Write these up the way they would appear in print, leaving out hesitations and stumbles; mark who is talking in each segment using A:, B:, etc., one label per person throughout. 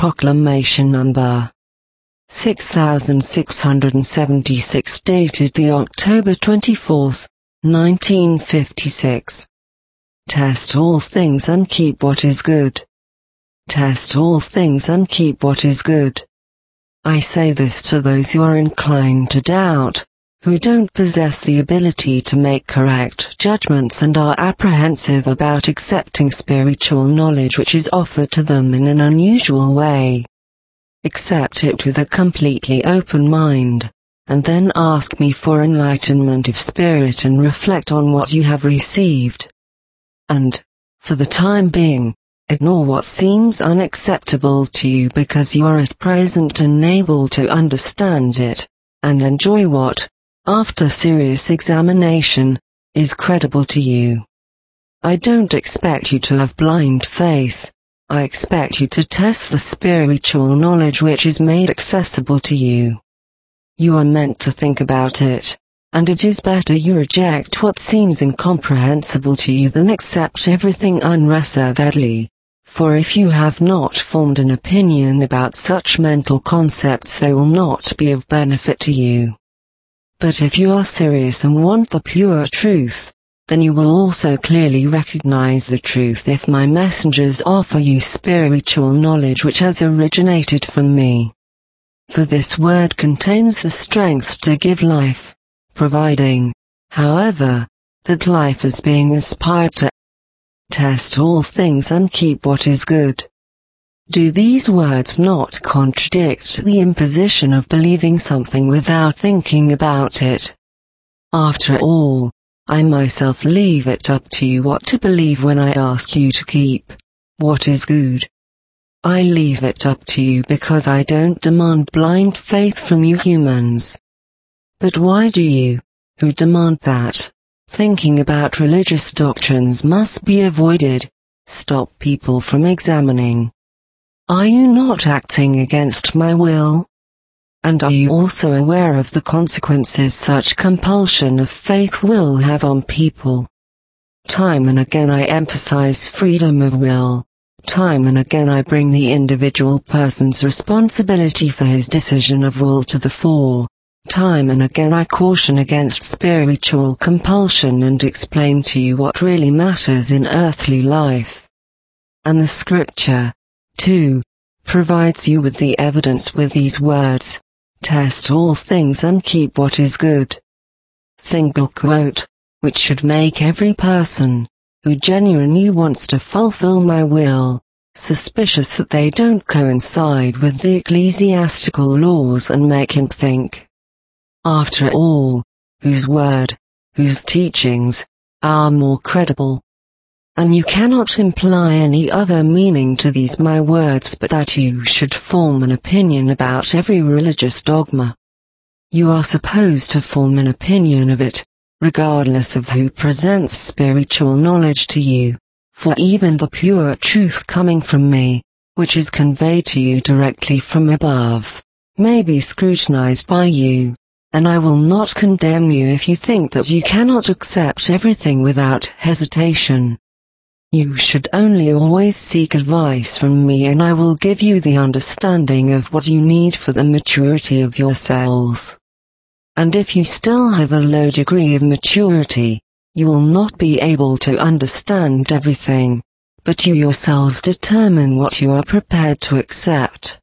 A: Proclamation Number 6676 dated the October 24, 1956. Test all things and keep what is good. Test all things and keep what is good. I say this to those who are inclined to doubt, who don't possess the ability to make correct judgments and are apprehensive about accepting spiritual knowledge which is offered to them in an unusual way. Accept it with a completely open mind, and then ask me for enlightenment of spirit and reflect on what you have received. And, for the time being, ignore what seems unacceptable to you because you are at present unable to understand it, and enjoy what, after serious examination, is credible to you. I don't expect you to have blind faith. I expect you to test the spiritual knowledge which is made accessible to you. You are meant to think about it, and it is better you reject what seems incomprehensible to you than accept everything unreservedly, for if you have not formed an opinion about such mental concepts they will not be of benefit to you. But if you are serious and want the pure truth, then you will also clearly recognize the truth if my messengers offer you spiritual knowledge which has originated from me. For this word contains the strength to give life, providing, however, that life is being aspired to. Test all things and keep what is good. Do these words not contradict the imposition of believing something without thinking about it? After all, I myself leave it up to you what to believe when I ask you to keep what is good. I leave it up to you because I don't demand blind faith from you humans. But why do you, who demand that thinking about religious doctrines must be avoided, stop people from examining? Are you not acting against my will? And are you also aware of the consequences such compulsion of faith will have on people? Time and again I emphasize freedom of will. Time and again I bring the individual person's responsibility for his decision of will to the fore. Time and again I caution against spiritual compulsion and explain to you what really matters in earthly life. And the scripture, too, provides you with the evidence with these words, test all things and keep what is good. Single quote, which should make every person, who genuinely wants to fulfill my will, suspicious that they don't coincide with the ecclesiastical laws and make him think. After all, whose word, whose teachings, are more credible? And you cannot imply any other meaning to these my words but that you should form an opinion about every religious dogma. You are supposed to form an opinion of it, regardless of who presents spiritual knowledge to you, for even the pure truth coming from me, which is conveyed to you directly from above, may be scrutinized by you, and I will not condemn you if you think that you cannot accept everything without hesitation. You should only always seek advice from me and I will give you the understanding of what you need for the maturity of your souls. And if you still have a low degree of maturity, you will not be able to understand everything, but you yourselves determine what you are prepared to accept.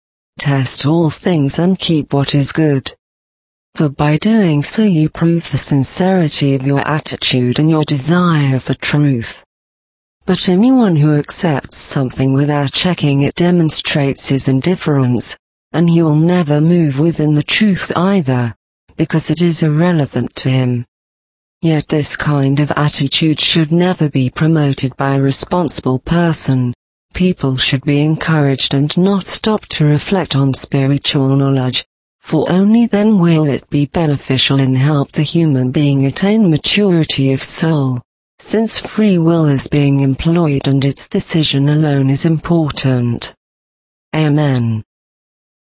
A: Test all things and keep what is good. For by doing so you prove the sincerity of your attitude and your desire for truth. But anyone who accepts something without checking it demonstrates his indifference, and he will never move within the truth either, because it is irrelevant to him. Yet this kind of attitude should never be promoted by a responsible person. People should be encouraged and not stop to reflect on spiritual knowledge, for only then will it be beneficial and help the human being attain maturity of soul. Since free will is being employed and its decision alone is important. Amen.